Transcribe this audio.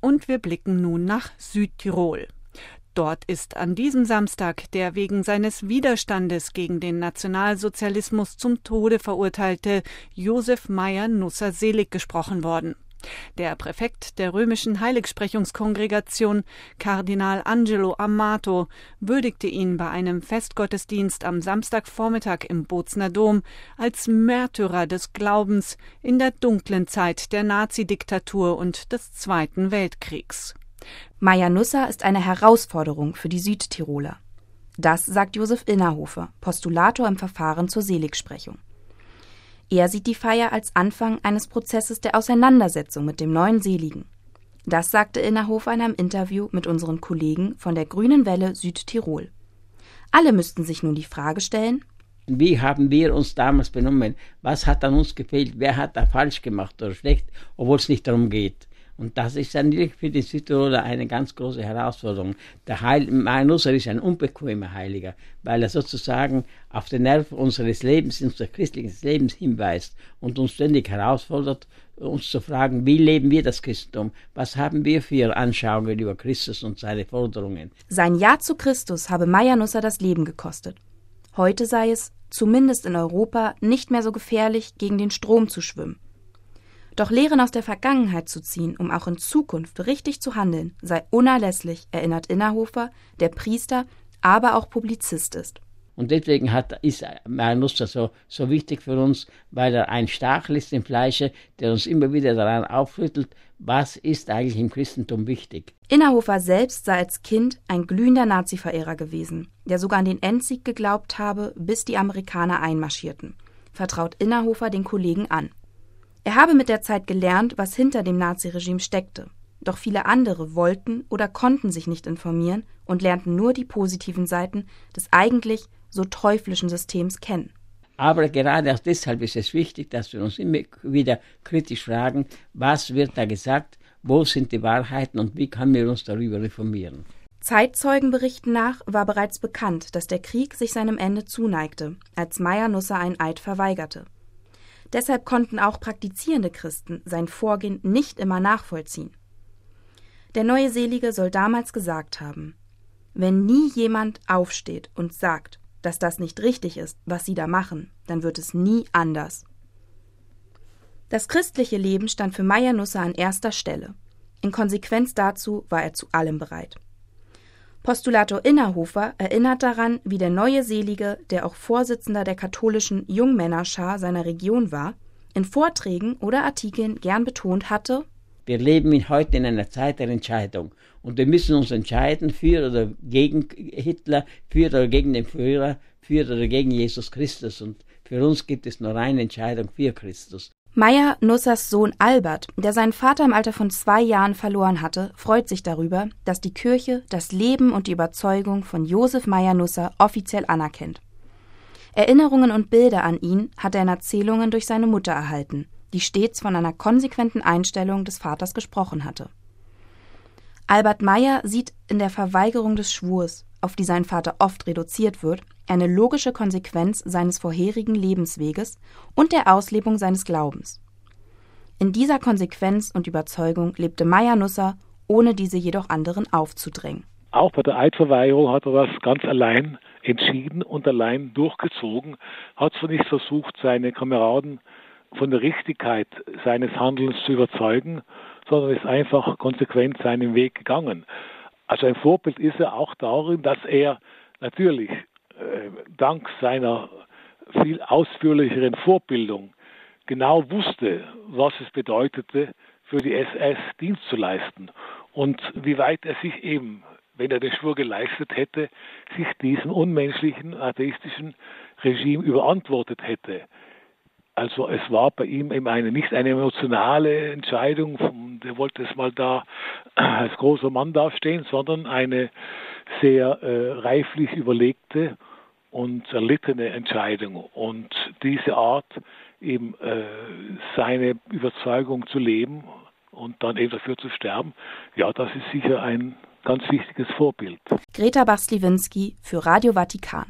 Und wir blicken nun nach Südtirol. Dort ist an diesem Samstag der wegen seines Widerstandes gegen den Nationalsozialismus zum Tode verurteilte Josef Meyer-Nusser selig gesprochen worden. Der Präfekt der römischen Heiligsprechungskongregation, Kardinal Angelo Amato, würdigte ihn bei einem Festgottesdienst am Samstagvormittag im Bozner Dom als Märtyrer des Glaubens in der dunklen Zeit der Nazidiktatur und des Zweiten Weltkriegs. Meyer-Nusser ist eine Herausforderung für die Südtiroler. Das sagt Josef Innerhofer, Postulator im Verfahren zur Seligsprechung. Er sieht die Feier als Anfang eines Prozesses der Auseinandersetzung mit dem neuen Seligen. Das sagte Innerhofer in einem Interview mit unseren Kollegen von der Grünen Welle Südtirol. Alle müssten sich nun die Frage stellen: Wie haben wir uns damals benommen? Was hat an uns gefehlt? Wer hat da falsch gemacht oder schlecht, obwohl es nicht darum geht? Und das ist dann für die Südtiroler eine ganz große Herausforderung. Der Meyer-Nusser ist ein unbequemer Heiliger, weil er sozusagen auf den Nerv unseres Lebens, unseres christlichen Lebens hinweist und uns ständig herausfordert, uns zu fragen, wie leben wir das Christentum? Was haben wir für Anschauungen über Christus und seine Forderungen? Sein Ja zu Christus habe Meyer-Nusser das Leben gekostet. Heute sei es, zumindest in Europa, nicht mehr so gefährlich, gegen den Strom zu schwimmen. Doch Lehren aus der Vergangenheit zu ziehen, um auch in Zukunft richtig zu handeln, sei unerlässlich, erinnert Innerhofer, der Priester, aber auch Publizist ist. Und deswegen ist Meyer-Nusser so wichtig für uns, weil er ein Stachel ist im Fleische, der uns immer wieder daran aufrüttelt, was ist eigentlich im Christentum wichtig. Innerhofer selbst sei als Kind ein glühender Nazi-Verehrer gewesen, der sogar an den Endsieg geglaubt habe, bis die Amerikaner einmarschierten, vertraut Innerhofer den Kollegen an. Er habe mit der Zeit gelernt, was hinter dem Naziregime steckte. Doch viele andere wollten oder konnten sich nicht informieren und lernten nur die positiven Seiten des eigentlich so teuflischen Systems kennen. Aber gerade auch deshalb ist es wichtig, dass wir uns immer wieder kritisch fragen, was wird da gesagt, wo sind die Wahrheiten und wie können wir uns darüber reformieren. Zeitzeugenberichten nach war bereits bekannt, dass der Krieg sich seinem Ende zuneigte, als Meyer-Nusser einen Eid verweigerte. Deshalb konnten auch praktizierende Christen sein Vorgehen nicht immer nachvollziehen. Der neue Selige soll damals gesagt haben: Wenn nie jemand aufsteht und sagt, dass das nicht richtig ist, was sie da machen, dann wird es nie anders. Das christliche Leben stand für Meyer-Nusser an erster Stelle. In Konsequenz dazu war er zu allem bereit. Postulator Innerhofer erinnert daran, wie der neue Selige, der auch Vorsitzender der katholischen Jungmännerschar seiner Region war, in Vorträgen oder Artikeln gern betont hatte: Wir leben heute in einer Zeit der Entscheidung und wir müssen uns entscheiden für oder gegen Hitler, für oder gegen den Führer, für oder gegen Jesus Christus, und für uns gibt es nur eine Entscheidung: für Christus. Meyer-Nussers Sohn Albert, der seinen Vater im Alter von 2 Jahren verloren hatte, freut sich darüber, dass die Kirche das Leben und die Überzeugung von Josef Meyer-Nusser offiziell anerkennt. Erinnerungen und Bilder an ihn hat er in Erzählungen durch seine Mutter erhalten, die stets von einer konsequenten Einstellung des Vaters gesprochen hatte. Albert Meyer sieht in der Verweigerung des Schwurs, auf die sein Vater oft reduziert wird, eine logische Konsequenz seines vorherigen Lebensweges und der Auslebung seines Glaubens. In dieser Konsequenz und Überzeugung lebte Meyer-Nusser, ohne diese jedoch anderen aufzudrängen. Auch bei der Eidverweigerung hat er das ganz allein entschieden und allein durchgezogen, hat zwar nicht versucht, seine Kameraden von der Richtigkeit seines Handelns zu überzeugen, sondern ist einfach konsequent seinen Weg gegangen. Also ein Vorbild ist er auch darin, dass er natürlich dank seiner viel ausführlicheren Vorbildung genau wusste, was es bedeutete, für die SS Dienst zu leisten und wie weit er sich eben, wenn er den Schwur geleistet hätte, sich diesem unmenschlichen, atheistischen Regime überantwortet hätte. Also es war bei ihm eben nicht eine emotionale Entscheidung, der wollte es mal da als großer Mann dastehen, sondern eine sehr reiflich überlegte und erlittene Entscheidung. Und diese Art, eben seine Überzeugung zu leben und dann eben dafür zu sterben, ja, das ist sicher ein ganz wichtiges Vorbild. Greta Bach-Sliwinski für Radio Vatikan.